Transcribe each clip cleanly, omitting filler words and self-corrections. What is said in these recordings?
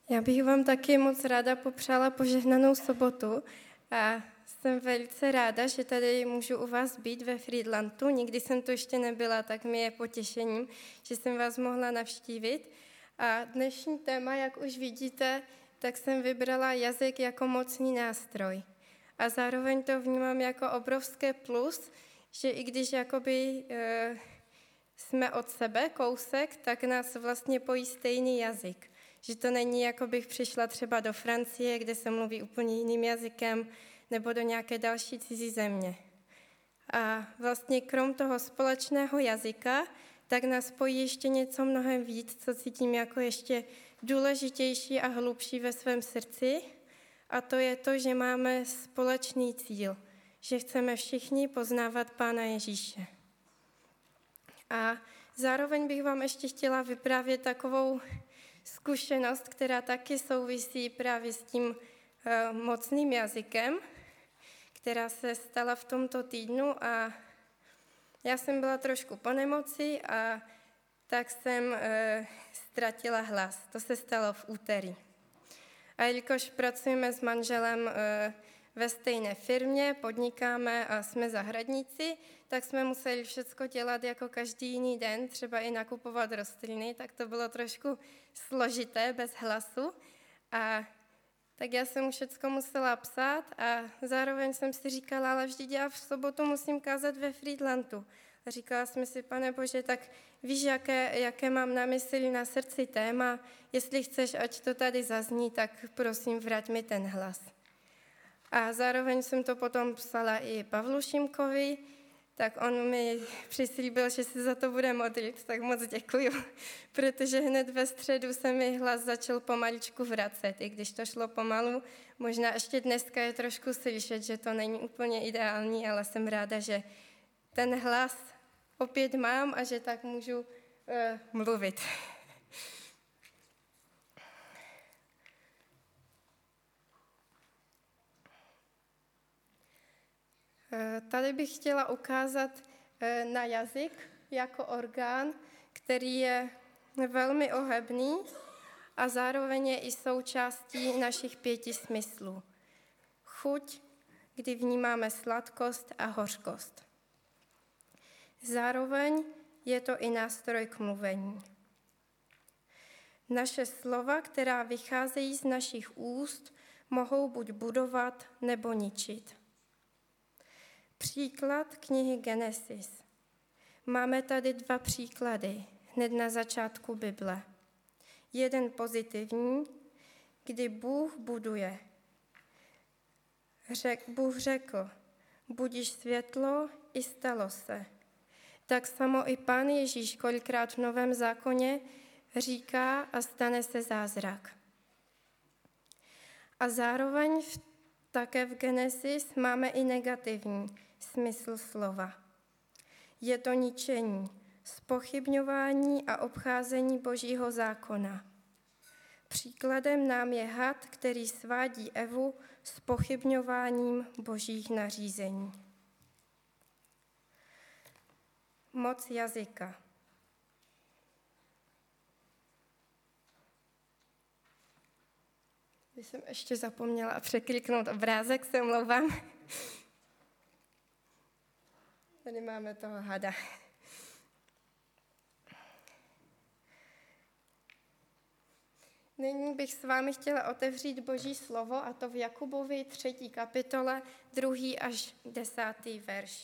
Já bych vám taky moc ráda popřála požehnanou sobotu a jsem velice ráda, že tady můžu u vás být ve Frýdlantu. Nikdy jsem tu ještě nebyla, tak mi je potěšením, že jsem vás mohla navštívit. A dnešní téma, jak už vidíte, tak jsem vybrala jazyk jako mocný nástroj. A zároveň to vnímám jako obrovské plus, že i když jsme od sebe kousek, tak nás vlastně pojí stejný jazyk. Že to není, jako bych přišla třeba do Francie, kde se mluví úplně jiným jazykem, nebo do nějaké další cizí země. A vlastně krom toho společného jazyka, tak nás pojí ještě něco mnohem víc, co cítím jako ještě důležitější a hlubší ve svém srdci. A to je to, že máme společný cíl, že chceme všichni poznávat Pána Ježíše. A zároveň bych vám ještě chtěla vyprávět takovou zkušenost, která taky souvisí právě s tím mocným jazykem, která se stala v tomto týdnu a já jsem byla trošku po nemoci a tak jsem ztratila hlas. To se stalo v úterý. A jelikož pracujeme s manželem ve stejné firmě, podnikáme a jsme zahradníci, tak jsme museli všecko dělat jako každý jiný den, třeba i nakupovat rostliny, tak to bylo trošku složité bez hlasu. A tak já jsem všecko musela psát a zároveň jsem si říkala, ale vždyť já v sobotu musím kázat ve Frýdlantu. A říkala jsem si, Pane Bože, tak víš, jaké mám na mysli, na srdci téma, jestli chceš, ať to tady zazní, tak prosím, vrať mi ten hlas. A zároveň jsem to potom psala i Pavlu Šimkovi, tak on mi přislíbil, že se za to bude modlit, tak moc děkuju, protože hned ve středu se mi hlas začal pomaličku vracet, i když to šlo pomalu. Možná ještě dneska je trošku slyšet, že to není úplně ideální, ale jsem ráda, že ten hlas opět mám a že tak můžu mluvit. Tady bych chtěla ukázat na jazyk jako orgán, který je velmi ohebný a zároveň je i součástí našich 5 smyslů. Chuť, kdy vnímáme sladkost a hořkost. Zároveň je to i nástroj k mluvení. Naše slova, která vycházejí z našich úst, mohou buď budovat nebo ničit. Příklad knihy Genesis. Máme tady 2 příklady hned na začátku Bible. Jeden pozitivní, kdy Bůh buduje. Bůh řekl, budiš světlo, i stalo se. Tak samo i Pán Ježíš kolikrát v Novém zákoně říká a stane se zázrak. A zároveň také v Genesis máme i negativní smysl slova. Je to ničení, zpochybňování a obcházení Božího zákona. Příkladem nám je had, který svádí Evu s pochybňováním Božích nařízení. Moc jazyka. Když jsem ještě zapomněla překliknout obrázek, se omlouvám. Tady máme toho hada. Nyní bych s vámi chtěla otevřít Boží slovo, a to v Jakubovi 3. kapitole, 2. až 10. verš.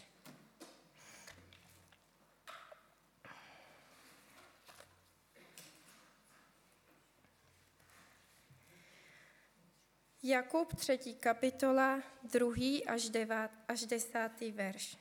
Jakub 3. kapitola, 2. až 10. verš.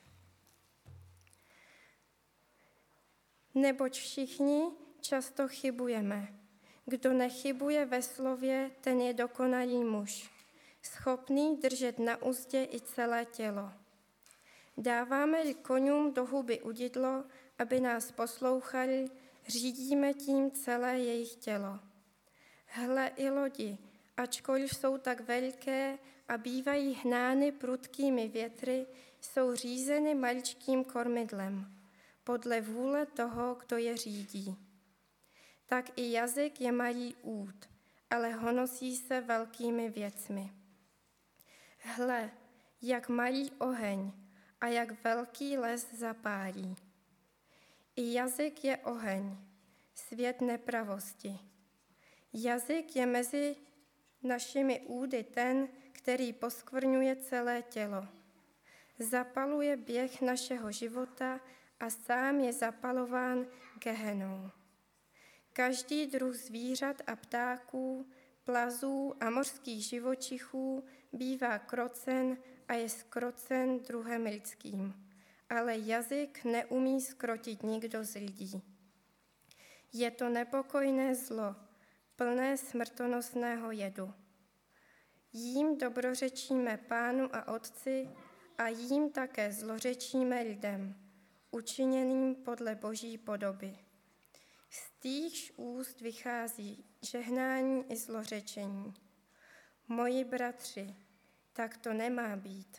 Neboť všichni často chybujeme. Kdo nechybuje ve slově, ten je dokonalý muž, schopný držet na uzdě i celé tělo. Dáváme-li koňům do huby udidlo, aby nás poslouchali, řídíme tím celé jejich tělo. Hle i lodi, ačkoliv jsou tak veliké a bývají hnány prudkými větry, jsou řízeny maličkým kormidlem, podle vůle toho, kdo je řídí. Tak i jazyk je malý úd ale honosí se velkými věcmi. Hle, jak malý oheň a jak velký les zapálí. I jazyk je oheň, svět nepravosti. Jazyk je mezi našimi údy ten, který poskvrňuje celé tělo. Zapaluje běh našeho života a sám je zapalován Gehenou. Každý druh zvířat a ptáků, plazů a mořských živočichů bývá krocen a je zkrocen druhem lidským, ale jazyk neumí zkrotit nikdo z lidí. Je to nepokojné zlo, plné smrtonosného jedu. Jím dobrořečíme Pánu a Otci a jím také zlořečíme lidem, učiněným podle Boží podoby. Z týchž úst vychází žehnání i zlořečení. Moji bratři, tak to nemá být.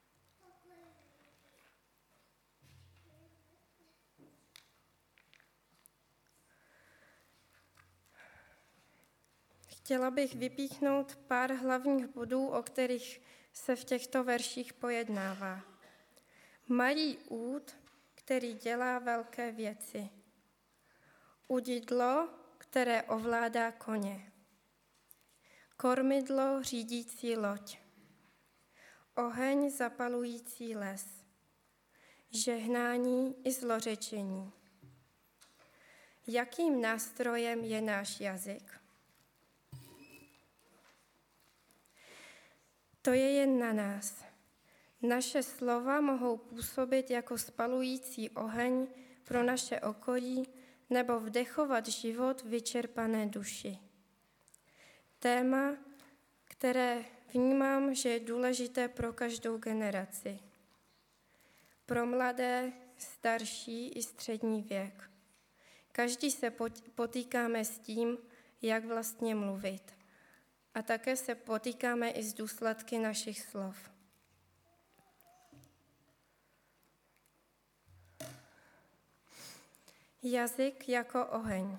Chtěla bych vypíchnout pár hlavních bodů, o kterých se v těchto verších pojednává. Malý úd, který dělá velké věci. Udidlo, které ovládá koně. Kormidlo řídící loď. Oheň zapalující les. Žehnání i zlořečení. Jakým nástrojem je náš jazyk? To je jen na nás. Naše slova mohou působit jako spalující oheň pro naše okolí nebo vdechovat život vyčerpané duši. Téma, které vnímám, že je důležité pro každou generaci. Pro mladé, starší i střední věk. Každý se potýkáme s tím, jak vlastně mluvit. A také se potýkáme i s důsledky našich slov. Jazyk jako oheň.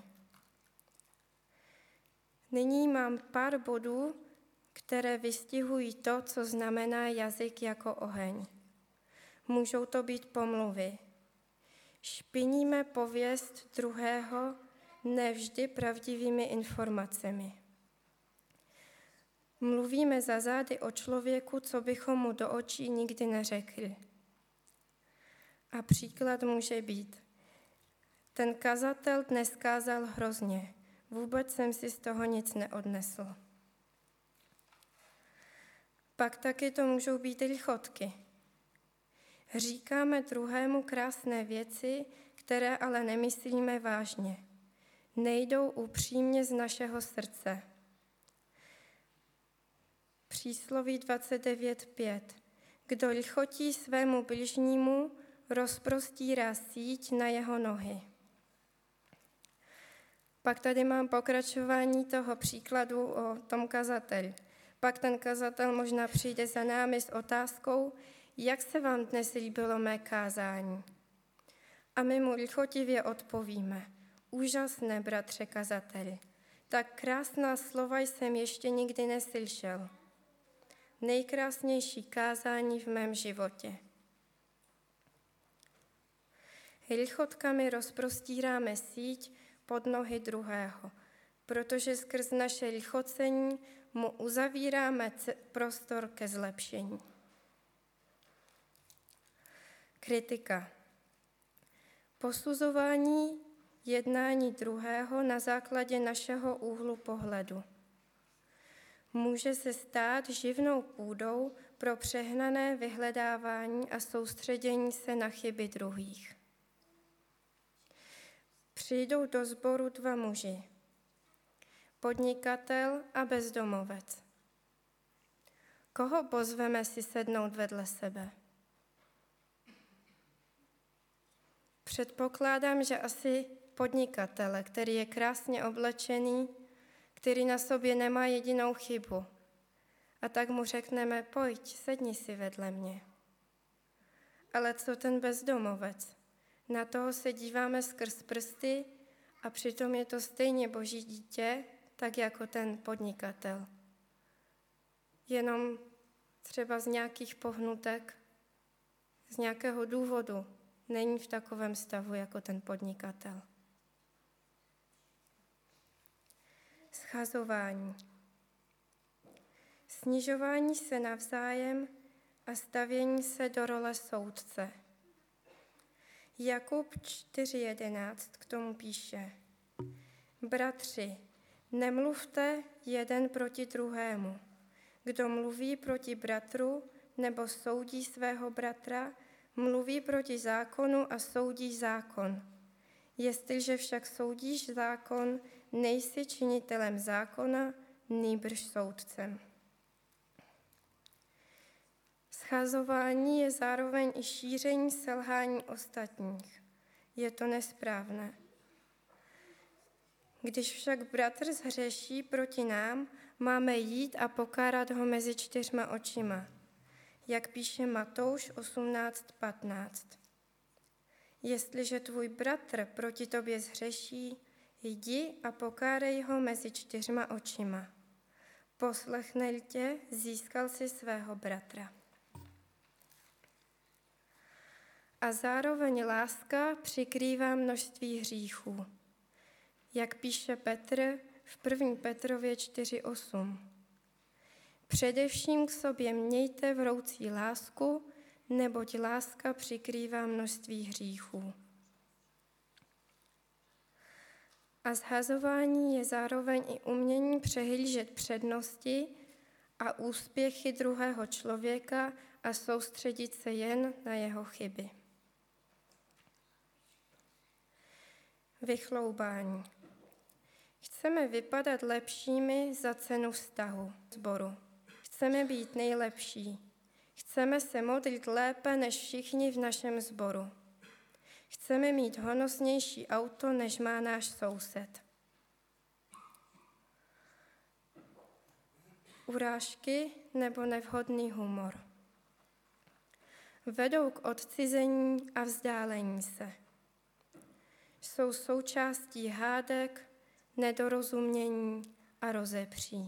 Nyní mám pár bodů, které vystihují to, co znamená jazyk jako oheň. Můžou to být pomluvy. Špiníme pověst druhého nevždy pravdivými informacemi. Mluvíme za zády o člověku, co bychom mu do očí nikdy neřekli. A příklad může být: ten kazatel dnes kázal hrozně, vůbec jsem si z toho nic neodnesl. Pak taky to můžou být lichotky. Říkáme druhému krásné věci, které ale nemyslíme vážně. Nejdou upřímně z našeho srdce. Přísloví 29.5. Kdo lichotí svému bližnímu, rozprostírá síť na jeho nohy. Pak tady mám pokračování toho příkladu o tom kazateli. Pak ten kazatel možná přijde za námi s otázkou, jak se vám dnes líbilo mé kázání. A my mu lichotivě odpovíme: úžasné, bratře kazateli, tak krásná slova jsem ještě nikdy neslyšel. Nejkrásnější kázání v mém životě. Lichotkami rozprostíráme síť pod nohy druhého, protože skrz naše lichocení mu uzavíráme prostor ke zlepšení. Kritika. Posuzování jednání druhého na základě našeho úhlu pohledu. Může se stát živnou půdou pro přehnané vyhledávání a soustředění se na chyby druhých. Přijdou do sboru dva muži, podnikatel a bezdomovec. Koho pozveme si sednout vedle sebe? Předpokládám, že asi podnikatele, který je krásně oblečený, který na sobě nemá jedinou chybu. A tak mu řekneme: pojď, sedni si vedle mě. Ale co ten bezdomovec? Na toho se díváme skrz prsty a přitom je to stejně Boží dítě, tak jako ten podnikatel. Jenom třeba z nějakých pohnutek, z nějakého důvodu není v takovém stavu jako ten podnikatel. Schazování. Snižování se navzájem a stavění se do role soudce. Jakub 4.11 k tomu píše: Bratři, nemluvte jeden proti druhému. Kdo mluví proti bratru nebo soudí svého bratra, mluví proti zákonu a soudí zákon. Jestliže však soudíš zákon, nejsi činitelem zákona, nýbrž soudcem. Schazování je zároveň i šíření selhání ostatních. Je to nesprávné. Když však bratr zhřeší proti nám, máme jít a pokárat ho mezi 4 očima, jak píše Matouš 18.15. Jestliže tvůj bratr proti tobě zhřeší, jdi a pokárej ho mezi 4 očima. Poslechne-li tě, získal si svého bratra. A zároveň láska přikrývá množství hříchů. Jak píše Petr v 1. Petrově 4.8. Především k sobě mějte vroucí lásku, neboť láska přikrývá množství hříchů. A shazování je zároveň i umění přehlížet přednosti a úspěchy druhého člověka a soustředit se jen na jeho chyby. Vychloubání. Chceme vypadat lepšími za cenu vztahu, sboru. Chceme být nejlepší. Chceme se modlit lépe než všichni v našem sboru. Chceme mít honosnější auto, než má náš soused. Urážky nebo nevhodný humor vedou k odcizení a vzdálení se. Jsou součástí hádek, nedorozumění a rozepří.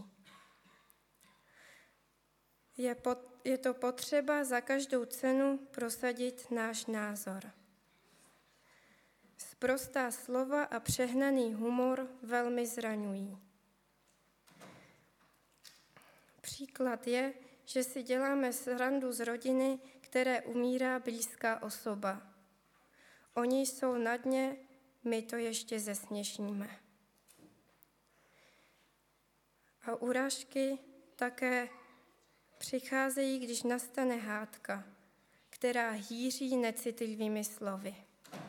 Je to potřeba za každou cenu prosadit náš názor. Sprostá slova a přehnaný humor velmi zraňují. Příklad je, že si děláme srandu z rodiny, které umírá blízká osoba. Oni jsou na dně, my to ještě zesměšníme. A urážky také přicházejí, když nastane hádka, která hýří necitlivými slovy.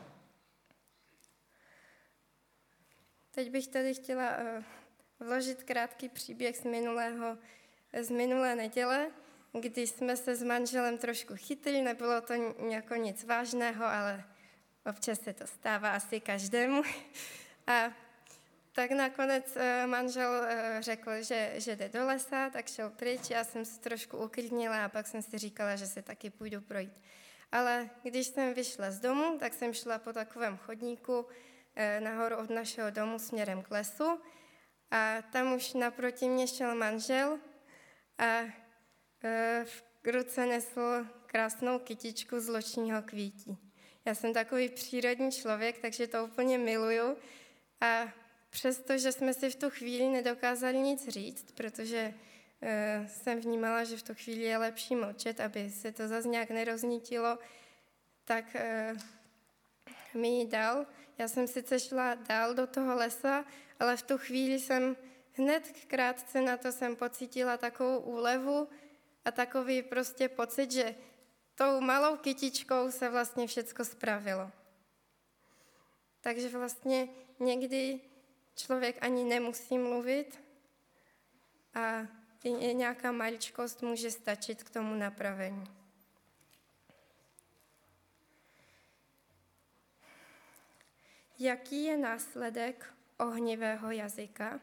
Teď bych tady chtěla vložit krátký příběh z minulé neděle, kdy jsme se s manželem trošku chytli, nebylo to jako nic vážného, ale občas se to stává asi každému. A tak nakonec manžel řekl, že jde do lesa, tak šel pryč, já jsem se trošku uklidnila a pak jsem si říkala, že se taky půjdu projít. Ale když jsem vyšla z domu, tak jsem šla po takovém chodníku nahoru od našeho domu směrem k lesu a tam už naproti mě šel manžel a v ruce nesl krásnou kytičku z ločního kvítí. Já jsem takový přírodní člověk, takže to úplně miluju a přestože jsme si v tu chvíli nedokázali nic říct, protože jsem vnímala, že v tu chvíli je lepší mlčet, aby se to zase nějak neroznítilo, tak mi ji dal. Já jsem sice šla dál do toho lesa, ale v tu chvíli jsem hned krátce na to jsem pocítila takovou úlevu a takový prostě pocit, že tou malou kytičkou se vlastně všecko spravilo. Takže vlastně někdy člověk ani nemusí mluvit a nějaká maličkost může stačit k tomu napravení. Jaký je následek ohnivého jazyka?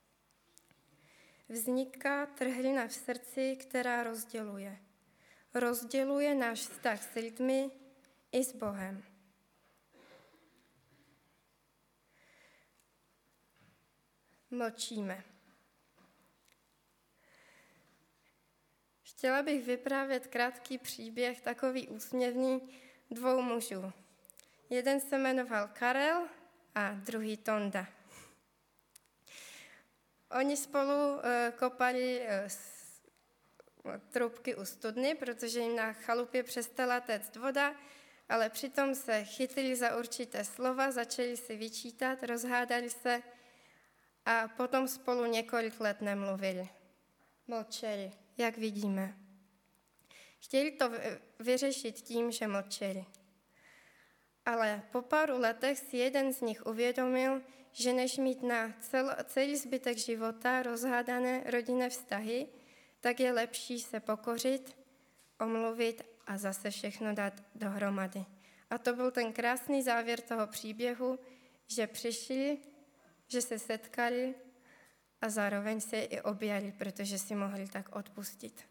Vzniká trhlina v srdci, která rozděluje. Rozděluje náš vztah s lidmi i s Bohem. Mlčíme. Chtěla bych vyprávět krátký příběh, takový úsměvný, 2 mužů. Jeden se jmenoval Karel a druhý Tonda. Oni spolu kopali trubky u studny, protože jim na chalupě přestala téct voda, ale přitom se chytili za určité slova, začali si vyčítat, rozhádali se a potom spolu několik let nemluvili. Mlčeli, jak vidíme. Chtěli to vyřešit tím, že mlčeli. Ale po pár letech si jeden z nich uvědomil, že než mít na celý zbytek života rozhádané rodinné vztahy, tak je lepší se pokořit, omluvit a zase všechno dát dohromady. A to byl ten krásný závěr toho příběhu, že přišli, že se setkali a zároveň se i objali, protože si mohli tak odpustit.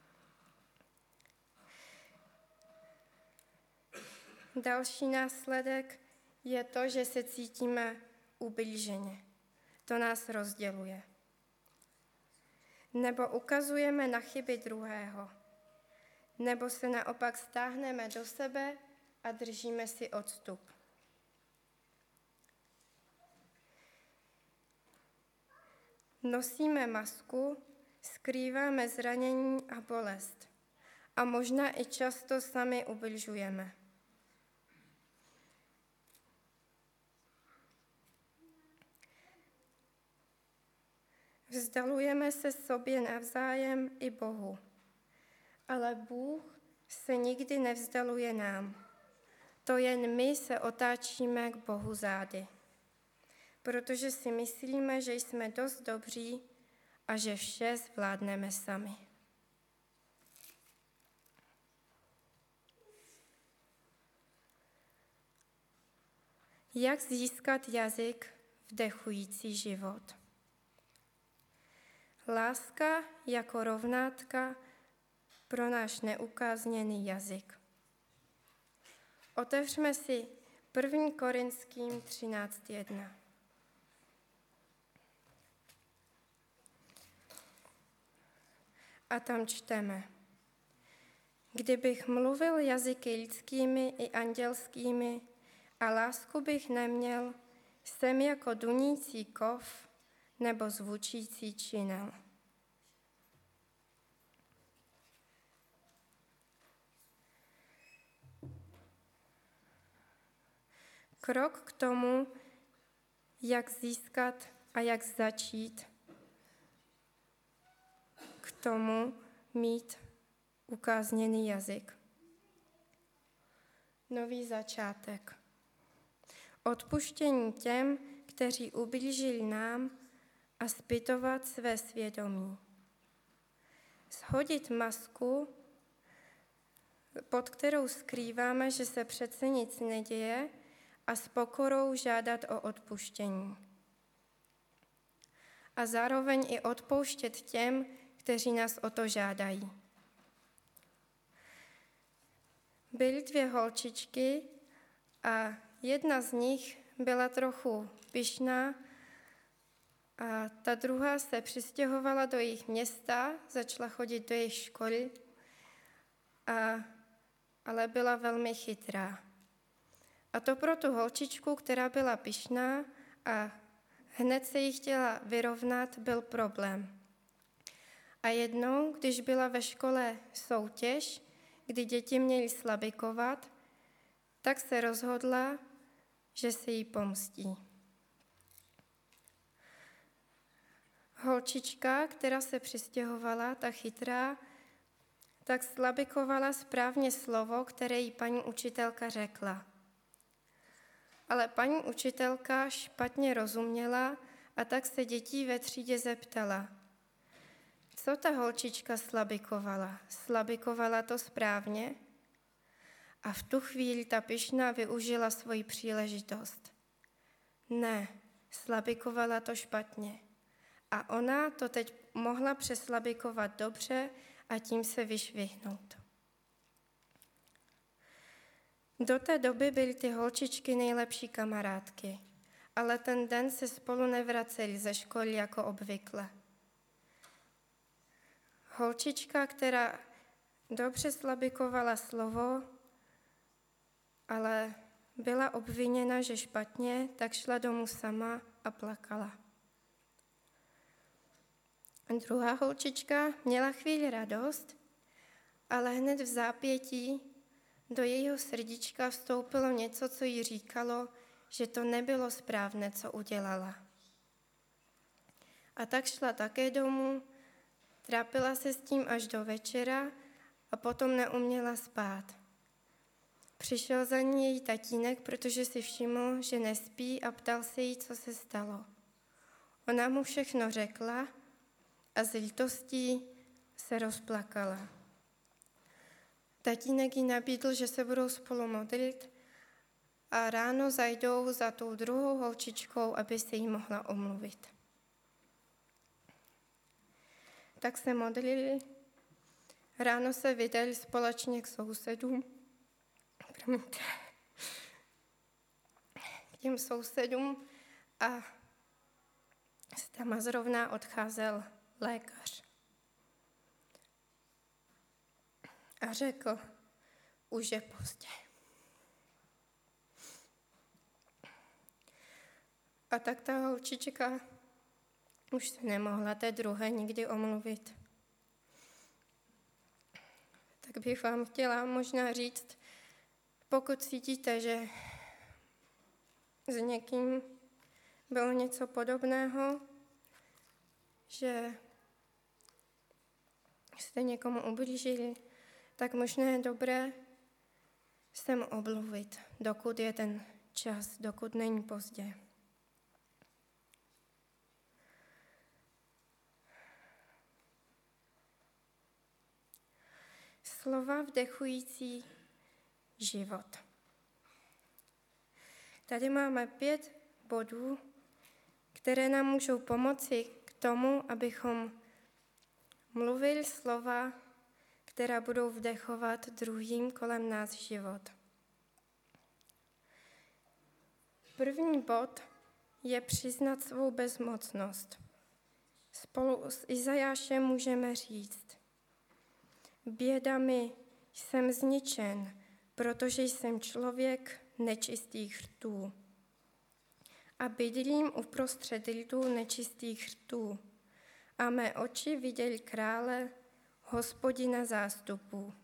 Další následek je to, že se cítíme ublíženě. To nás rozděluje. Nebo ukazujeme na chyby druhého. Nebo se naopak stáhneme do sebe a držíme si odstup. Nosíme masku, skrýváme zranění a bolest. A možná i často sami ubližujeme. Vzdalujeme se sobě navzájem i Bohu. Ale Bůh se nikdy nevzdaluje nám. To jen my se otáčíme k Bohu zády. Protože si myslíme, že jsme dost dobří a že vše zvládneme sami. Jak získat jazyk vdechující život? Láska jako rovnátka pro náš neukázněný jazyk. Otevřme si 1. Korinským 13:1. A tam čteme. Kdybych mluvil jazyky lidskými i andělskými a lásku bych neměl, jsem jako dunící kov nebo zvučící činel. Krok k tomu, jak získat a jak začít k tomu mít ukázněný jazyk. Nový začátek. Odpuštění těm, kteří ublížili nám, a zpytovat své svědomí. Shodit masku, pod kterou skrýváme, že se přece nic neděje, a s pokorou žádat o odpuštění. A zároveň i odpouštět těm, kteří nás o to žádají. Byly 2 holčičky a jedna z nich byla trochu pyšná a ta druhá se přistěhovala do jejich města, začala chodit do jejich školy, ale byla velmi chytrá. A to pro tu holčičku, která byla pyšná a hned se jí chtěla vyrovnat, byl problém. A jednou, když byla ve škole soutěž, kdy děti měly slabikovat, tak se rozhodla, že se jí pomstí. Holčička, která se přistěhovala, ta chytrá, tak slabikovala správně slovo, které jí paní učitelka řekla. Ale paní učitelka špatně rozuměla a tak se dětí ve třídě zeptala. Co ta holčička slabikovala? Slabikovala to správně? A v tu chvíli ta pyšná využila svoji příležitost. Ne, slabikovala to špatně. A ona to teď mohla přeslabikovat dobře a tím se vyšvihnout. Do té doby byly ty holčičky nejlepší kamarádky. ale ten den se spolu nevraceli ze školy jako obvykle. Holčička, která dobře slabikovala slovo, ale byla obviněna, že špatně, tak šla domů sama a plakala. Druhá holčička měla chvíli radost, ale hned v zápětí do jejího srdíčka vstoupilo něco, co jí říkalo, že to nebylo správné, co udělala. A tak šla také domů, trápila se s tím až do večera a potom neuměla spát. Přišel za ní její tatínek, protože si všiml, že nespí a ptal se jí, co se stalo. Ona mu všechno řekla a z lítostí se rozplakala. Tatínek jí nabídl, že se budou spolu modlit a ráno zajdou za tou druhou holčičkou, aby se jí mohla omluvit. Tak se modlili, ráno se vydali společně k sousedům, k těm sousedům a tam zrovna odcházel lékař. A řekl, už je pozdě. A tak ta holčička už se nemohla té druhé nikdy omluvit. Tak bych vám chtěla možná říct, pokud cítíte, že s někým bylo něco podobného, že jste někomu ublížili, tak možná je dobré se mu omluvit, dokud je ten čas, dokud není pozdě. Slova vdechující život. Tady máme 5 bodů, které nám můžou pomoci k tomu, abychom mluvili slova, která budou vdechovat druhým kolem nás život. První bod je přiznat svou bezmocnost. Spolu s Izajášem můžeme říct: Běda mi, jsem zničen, protože jsem člověk nečistých rtů. A bydlím uprostřed lidů nečistých rtů. A mé oči viděli krále, Hospodina zástupů.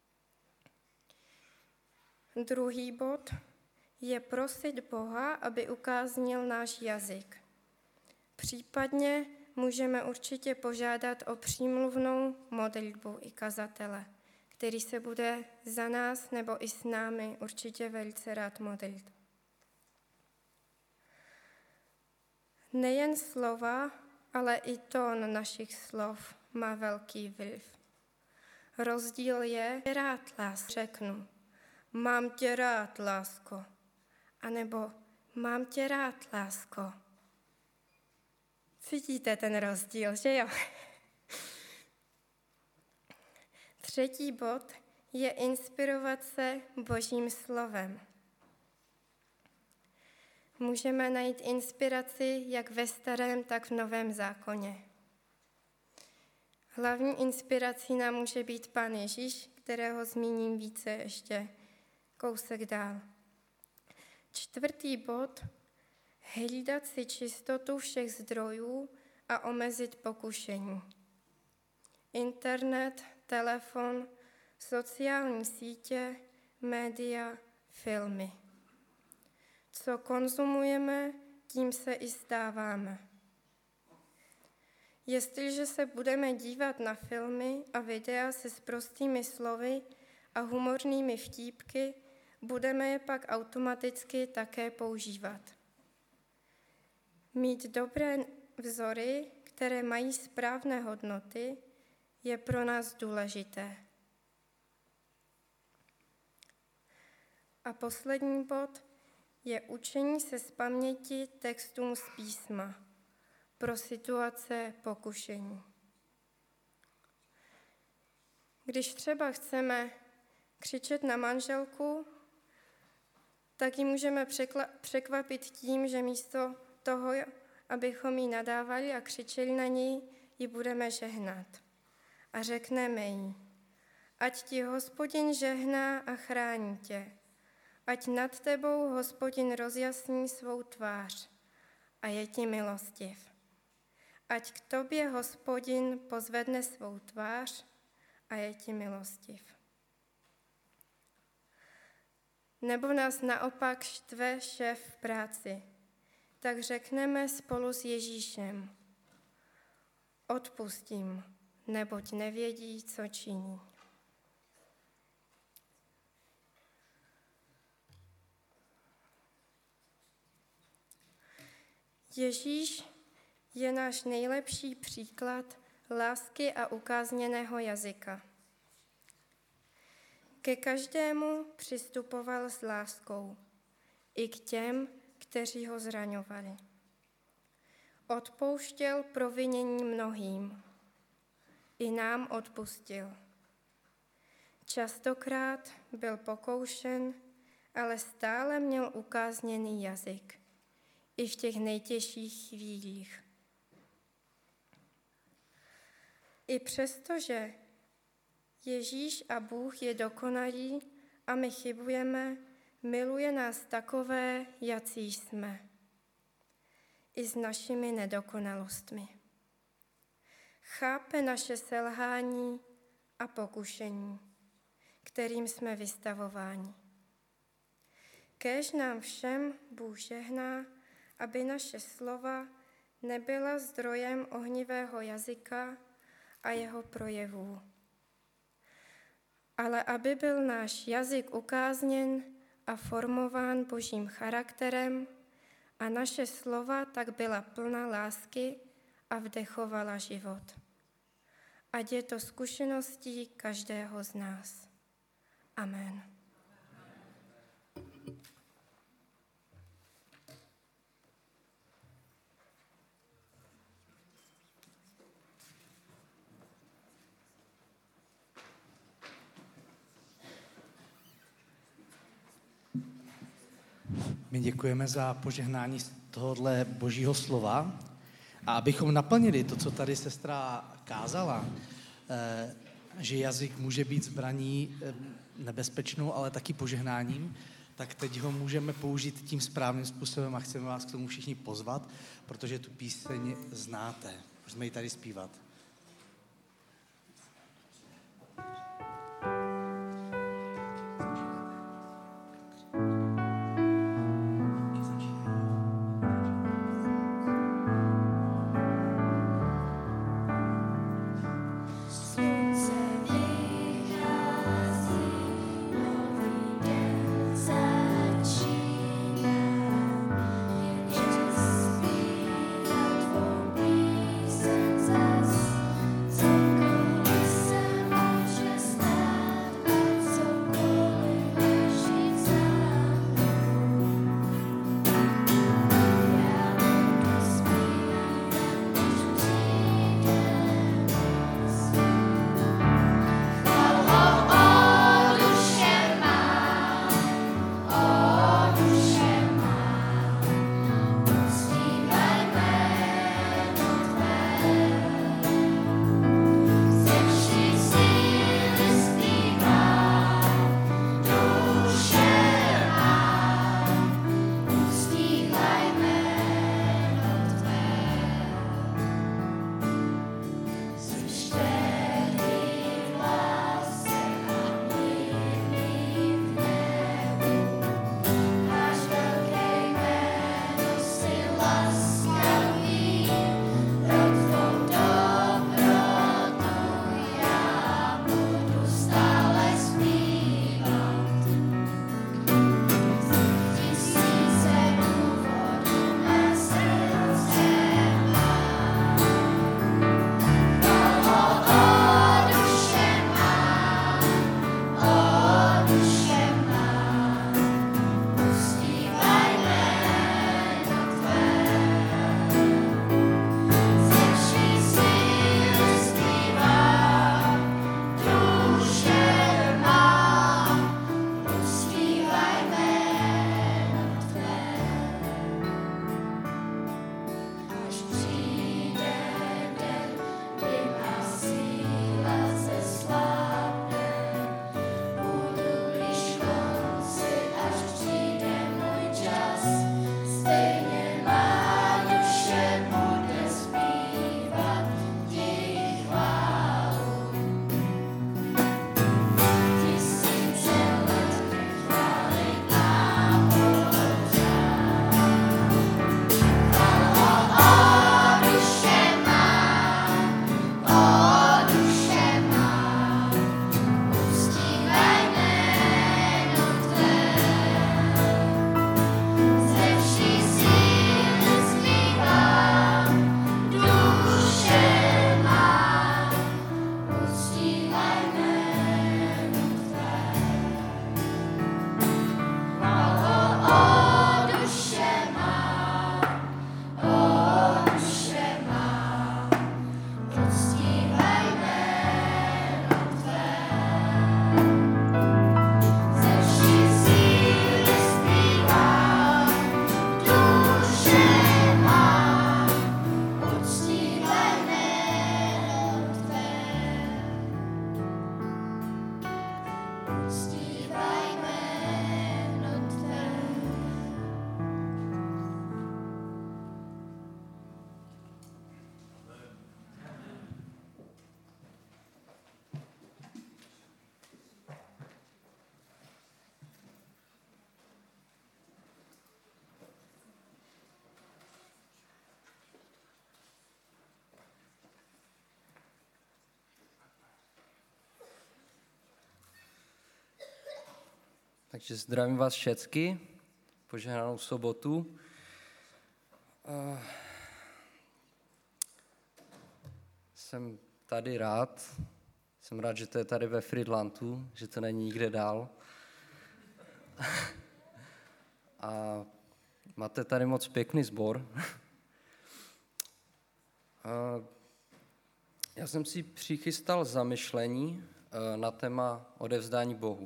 Druhý bod je prosit Boha, aby ukáznil náš jazyk. Případně můžeme určitě požádat o přímluvnou modlitbu i kazatele, který se bude za nás nebo i s námi určitě velice rád modlit. Nejen slova, ale i tón našich slov má velký vliv. Rozdíl je, rád řeknu, mám tě rád, lásko, anebo mám tě rád, lásko. Cítíte ten rozdíl, že jo? Třetí bod je inspirovat se Božím slovem. Můžeme najít inspiraci jak ve Starém, tak v Novém zákoně. Hlavní inspirací nám může být Pán Ježíš, kterého zmíním více ještě kousek dál. Čtvrtý bod, hlídat si čistotu všech zdrojů a omezit pokušení. Internet, telefon, sociální sítě, média, filmy. Co konzumujeme, tím se i stáváme. Jestliže se budeme dívat na filmy a videa se sprostými slovy a humornými vtípky, budeme je pak automaticky také používat. Mít dobré vzory, které mají správné hodnoty, je pro nás důležité. A poslední bod je učení se z paměti textům z písma pro situace pokušení. Když třeba chceme křičet na manželku, taky můžeme překvapit tím, že místo toho, abychom jí nadávali a křičeli na ní, ji budeme žehnat. A řekneme jí: ať ti Hospodin žehná a chrání tě. Ať nad tebou Hospodin rozjasní svou tvář a je ti milostiv. Ať k tobě Hospodin pozvedne svou tvář a je ti milostiv. Nebo nás naopak štve šéf v práci, tak řekneme spolu s Ježíšem: odpustím, neboť nevědí, co činí. Ježíš je náš nejlepší příklad lásky a ukázněného jazyka. Ke každému přistupoval s láskou, i k těm, kteří ho zraňovali. Odpouštěl provinění mnohým, i nám odpustil. Častokrát byl pokoušen, ale stále měl ukázněný jazyk, i v těch nejtěžších chvílích. I přestože Ježíš a Bůh je dokonalí a my chybujeme, miluje nás takové, jací jsme, i s našimi nedokonalostmi. Chápe naše selhání a pokušení, kterým jsme vystavováni. Kéž nám všem Bůh žehná, aby naše slova nebyla zdrojem ohnivého jazyka a jeho projevů, ale aby byl náš jazyk ukázněn a formován Božím charakterem a naše slova tak byla plná lásky a vdechovala život. Ať je to zkušeností každého z nás. Amen. My děkujeme za požehnání z tohohle Božího slova a abychom naplnili to, co tady sestra kázala, že jazyk může být zbraní nebezpečnou, ale taky požehnáním, tak teď ho můžeme použít tím správným způsobem a chceme vás k tomu všichni pozvat, protože tu píseň znáte. Můžeme ji tady zpívat. Just Takže zdravím vás všecky, požehnanou sobotu. Jsem tady rád, jsem rád, že to je tady ve Frýdlantu, že to není nikde dál. A máte tady moc pěkný sbor. Já jsem si přichystal zamyšlení na téma odevzdání Bohu.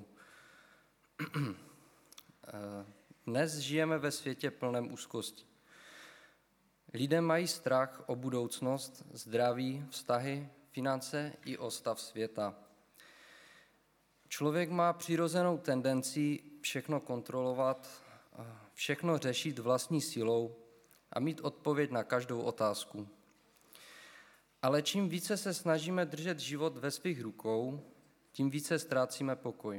Dnes žijeme ve světě plném úzkosti. Lidé mají strach o budoucnost, zdraví, vztahy, finance i o stav světa. Člověk má přirozenou tendenci všechno kontrolovat, všechno řešit vlastní silou a mít odpověď na každou otázku. Ale čím více se snažíme držet život ve svých rukou, tím více ztrácíme pokoj.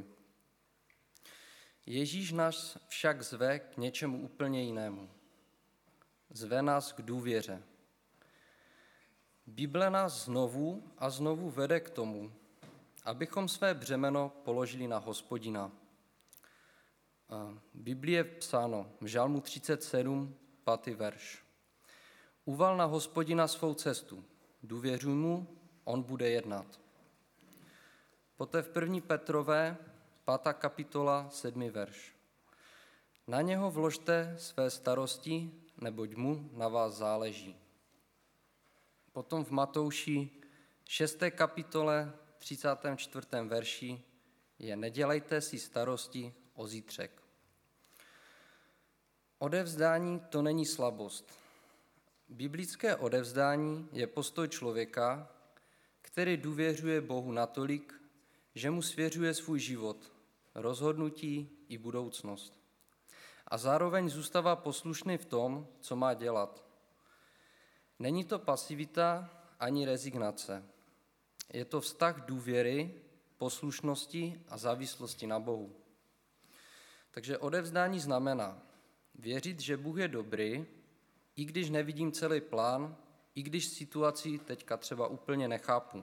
Ježíš nás však zve k něčemu úplně jinému. Zve nás k důvěře. Bible nás znovu a znovu vede k tomu, abychom své břemeno položili na Hospodina. V Biblii je psáno v Žalmu 37, 5. verš. Uval na Hospodina svou cestu, důvěřuj mu, on bude jednat. Poté v 1. Petrové, 5. kapitola, 7. verš. Na něho vložte své starosti, neboť mu na vás záleží. Potom v Matouši 6. kapitole 34. verši je nedělejte si starosti o zítřek. Odevzdání to není slabost. Biblické odevzdání je postoj člověka, který důvěřuje Bohu natolik, že mu svěřuje svůj život, rozhodnutí i budoucnost. A zároveň zůstává poslušný v tom, co má dělat. Není to pasivita ani rezignace. Je to vztah důvěry, poslušnosti a závislosti na Bohu. Takže odevzdání znamená věřit, že Bůh je dobrý, i když nevidím celý plán, i když situaci teďka třeba úplně nechápu.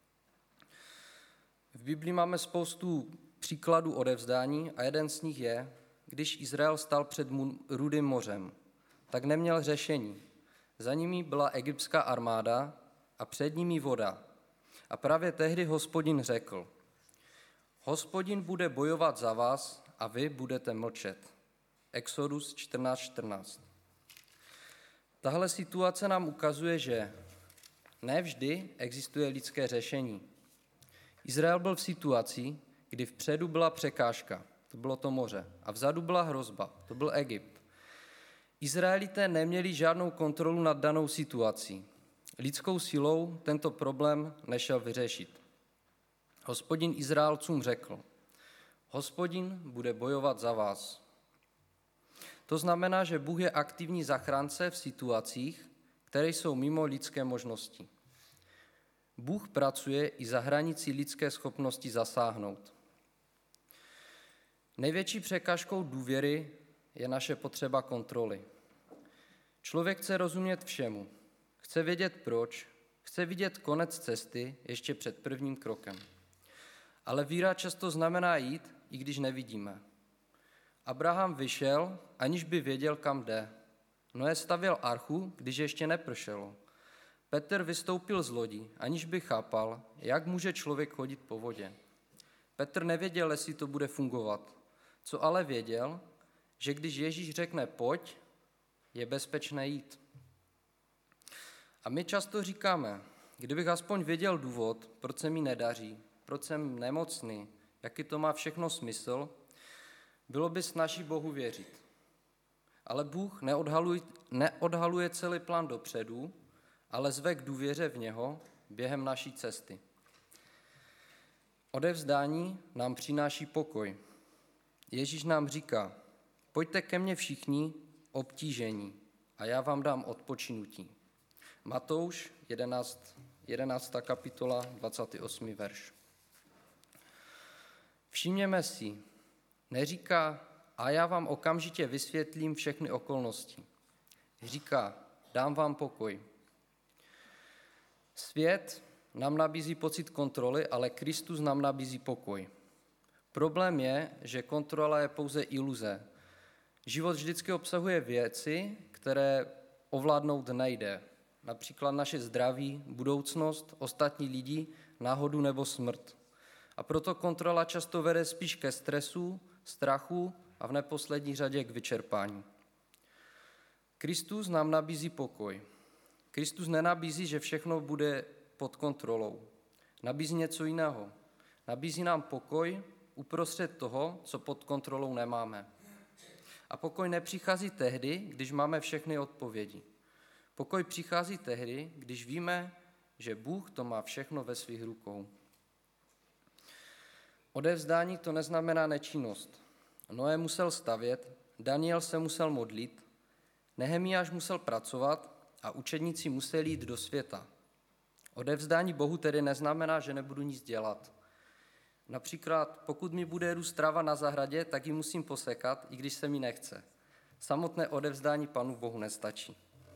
V Biblii máme spoustu příkladů odevzdání a jeden z nich je, když Izrael stál před Rudým mořem, tak neměl řešení. Za nimi byla egyptská armáda a před nimi voda. A právě tehdy Hospodin řekl, Hospodin bude bojovat za vás a vy budete mlčet. Exodus 14:14. Tahle situace nám ukazuje, že nevždy existuje lidské řešení. Izrael byl v situaci, kdy vpředu byla překážka, to bylo to moře, a vzadu byla hrozba, to byl Egypt. Izraelité neměli žádnou kontrolu nad danou situací. Lidskou silou tento problém nešel vyřešit. Hospodin Izraelcům řekl, Hospodin bude bojovat za vás. To znamená, že Bůh je aktivní zachránce v situacích, které jsou mimo lidské možnosti. Bůh pracuje i za hranicí lidské schopnosti zasáhnout. Největší překážkou důvěry je naše potřeba kontroly. Člověk chce rozumět všemu, chce vědět proč, chce vidět konec cesty ještě před prvním krokem. Ale víra často znamená jít, i když nevidíme. Abraham vyšel, aniž by věděl, kam jde. Noé stavěl archu, když ještě nepršelo. Petr vystoupil z lodi, aniž by chápal, jak může člověk chodit po vodě. Petr nevěděl, jestli to bude fungovat. Co ale věděl, že když Ježíš řekne pojď, je bezpečné jít. A my často říkáme, kdybych aspoň věděl důvod, proč se mi nedaří, proč jsem nemocný, jaký to má všechno smysl, bylo by snazší Bohu věřit. Ale Bůh neodhaluje celý plán dopředu, ale zve k důvěře v něho během naší cesty. Odevzdání nám přináší pokoj. Ježíš nám říká, pojďte ke mně všichni obtížení a já vám dám odpočinutí. Matouš 11. kapitola, 28. verš. Všimněme si, neříká, a já vám okamžitě vysvětlím všechny okolnosti. Říká, dám vám pokoj. Svět nám nabízí pocit kontroly, ale Kristus nám nabízí pokoj. Problém je, že kontrola je pouze iluze. Život vždycky obsahuje věci, které ovládnout nejde. Například naše zdraví, budoucnost, ostatní lidi, náhodu nebo smrt. A proto kontrola často vede spíš ke stresu, strachu a v neposlední řadě k vyčerpání. Kristus nám nabízí pokoj. Kristus nenabízí, že všechno bude pod kontrolou. Nabízí něco jiného. Nabízí nám pokoj uprostřed toho, co pod kontrolou nemáme. A pokoj nepřichází tehdy, když máme všechny odpovědi. Pokoj přichází tehdy, když víme, že Bůh to má všechno ve svých rukou. Odevzdání to neznamená nečinnost. Noé musel stavět, Daniel se musel modlit, Nehemiáš musel pracovat a učedníci museli jít do světa. Odevzdání Bohu tedy neznamená, že nebudu nic dělat. Například, pokud mi bude růst tráva na zahradě, tak ji musím posekat, i když se mi nechce. Samotné odevzdání Panu Bohu nestačí.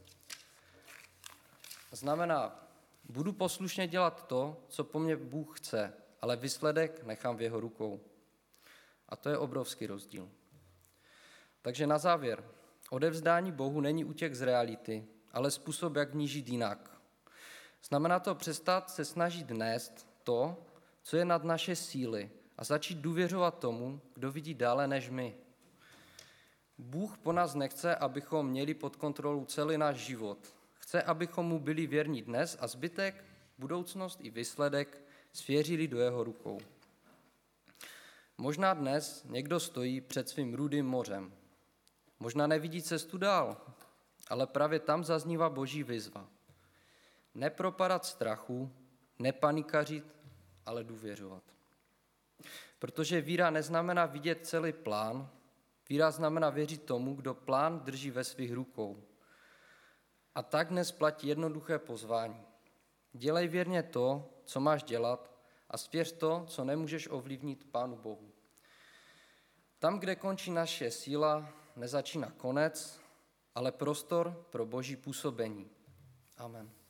Znamená, budu poslušně dělat to, co po mně Bůh chce, ale výsledek nechám v jeho rukou. A to je obrovský rozdíl. Takže na závěr, odevzdání Bohu není útěk z reality, ale způsob, jak v ní žít jinak. Znamená to přestat se snažit nést to, co je nad naše síly a začít důvěřovat tomu, kdo vidí dále než my. Bůh po nás nechce, abychom měli pod kontrolou celý náš život. Chce, abychom mu byli věrní dnes a zbytek, budoucnost i výsledek svěřili do jeho rukou. Možná dnes někdo stojí před svým rudým mořem. Možná nevidí cestu dál, ale právě tam zaznívá Boží výzva. Nepropadat strachu, nepanikařit, ale důvěřovat. Protože víra neznamená vidět celý plán, víra znamená věřit tomu, kdo plán drží ve svých rukou. A tak dnes platí jednoduché pozvání. Dělej věrně to, co máš dělat, a svěř to, co nemůžeš ovlivnit Pánu Bohu. Tam, kde končí naše síla, nezačíná konec, ale prostor pro Boží působení. Amen.